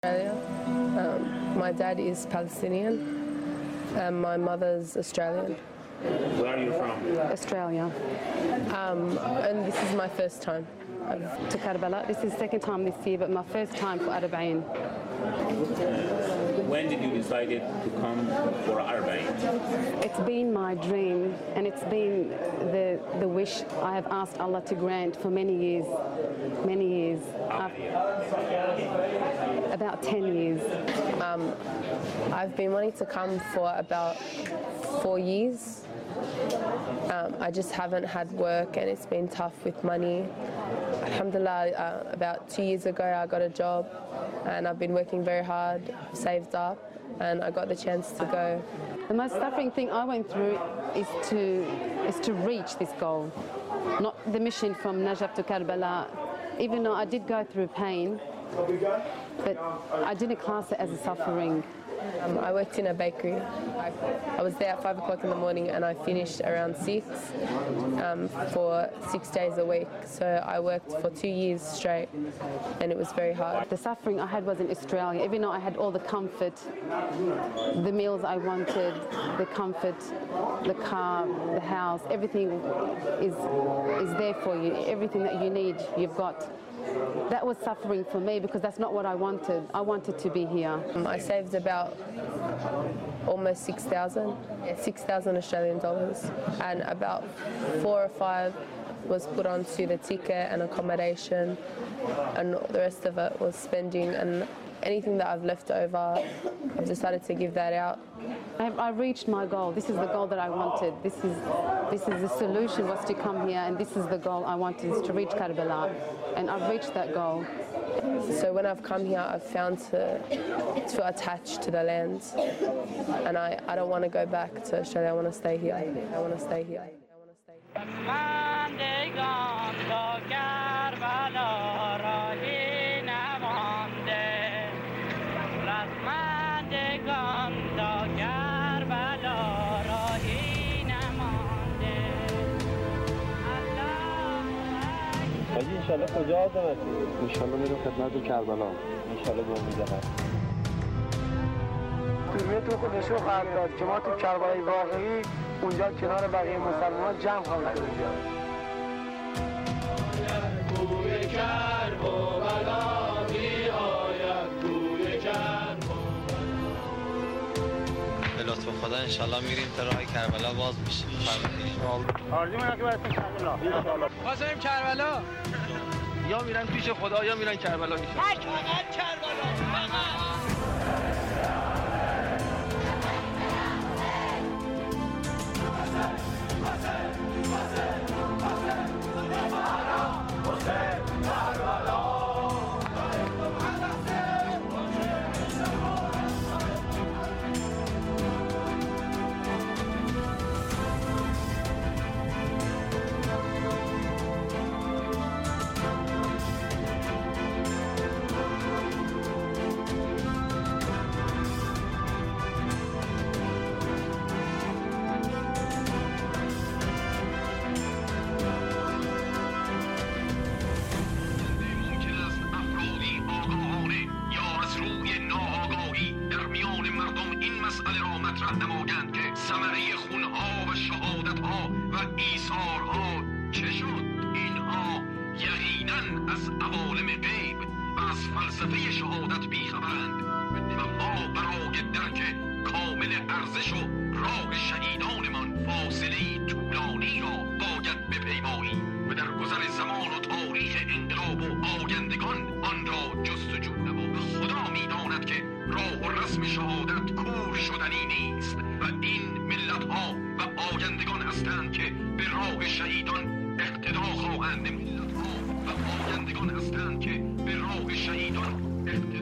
Australia. My dad is Palestinian and my mother's Australian. Where are you from? Australia. And this is my first time. To Karbala. This is the second time this year, but my first time for Arbaeen. When did you decide to come for Arbaeen? It's been my dream, and it's been the wish I have asked Allah to grant for many years. Many years. How many years? About 10 years. I've been wanting to come for about 4 years. I just haven't had work and it's been tough with money. Alhamdulillah, about 2 years ago I got a job and I've been working very hard, saved up, and I got the chance to go. The most suffering thing I went through is to reach this goal. Not the mission from Najaf to Karbala, even though I did go through pain, but I didn't class it as a suffering. I worked in a bakery. I was there at 5 o'clock in the morning and I finished around 6 for 6 days a week. So I worked for 2 years straight and it was very hard. The suffering I had was in Australia. Even though I had all the comfort, the meals I wanted, the comfort, the car, the house, everything is there for you. Everything that you need, you've got. That was suffering for me because that's not what I wanted. I wanted to be here. I saved about almost 6,000 Australian dollars, and about 4 or 5 was put onto the ticket and accommodation, and the rest of it was spending, and anything that I've left over, I've decided to give that out. I reached my goal. This is the goal that I wanted. This is the solution was to come here, and this is the goal I wanted, is to reach Karbala, and I've reached that goal. So when I've come here, I've found to feel attached to the land, and I don't want to go back to Australia. I want to stay here. I want to stay here. I want to stay حاجی انشالله کجا آدم هستی؟ انشالله میرم خدمت کربلا. انشالله به امید هست. تومیتون خود نشون خواهد داد که ما تو کربلای واقعی اونجا کنار بقیه مسلمان جمع خواهد شد. کوی کربلا میآید کوی کربلا. به لطف خدا انشالله میریم تا راه کربلا باز میشه. آرزومون اینه که برسیم کربلا. انشالله. واسه کربلا. یا میرن پیش خدا یا میرن کربلا میشن. فقط کربلا. فقط. نمایند که ثمره خونها و شهادتها و ایثارها چه شد. اینها یقیناً از عوالم غیب و از فلسفه شهادت بیخبرند و ما برای درک کامل ارزش و راه شهیدانمان فاصله طولانی را باید بپیماییم و در گذر زمان و تاریخ انقلاب و آیندگان آن را جستجو نماییم. خدا می‌داند که راه و رسم شهادت کور شدنی نیست و این ملت‌ها و آیندگان هستند که به راه شهیدان اقتدا خواهند نمود. ملت‌ها و آیندگان هستند که به راه شهیدان اقتدا